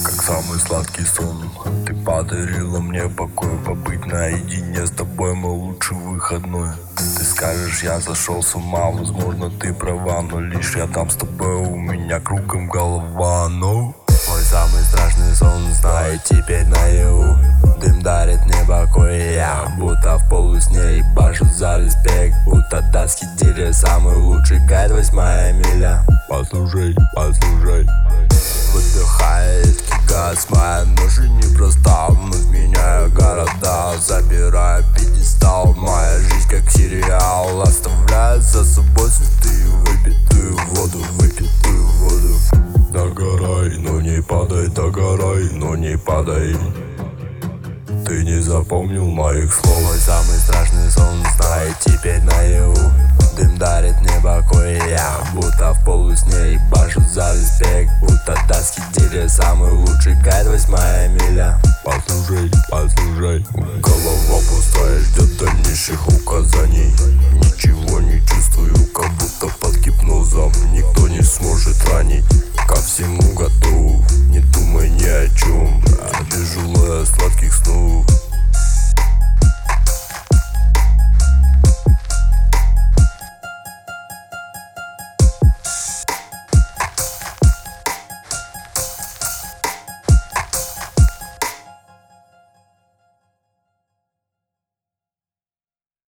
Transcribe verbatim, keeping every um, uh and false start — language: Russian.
как самый сладкий сон. Ты подарила мне покой, побыть наедине с тобой мой лучший выходной. Ты скажешь, я зашел с ума, возможно ты права, но лишь рядом с тобой у меня кругом голова. Но мой самый страшный сон, знаю теперь наяву. Дым дарит мне покой, я будто в полусне и бажу за респект. Будто даски деля, самый лучший гайд, восьмая миля. Послушай, послушай. Выдыхает газ, моя ночь непроста. Вновь меняю города, забираю пьедестал. Моя жизнь как сериал, оставляет за собой следы. Выпитую воду, выпитую воду. Догорай, но не падай, догорай, но не падай. Ты не запомнил моих слов. Мой самый страшный сон, знаю теперь наяву. Дым дарит мне покой, я будто в полусне и бажу за респект. Будто даски деля, самый лучший гайд, восьмая миля.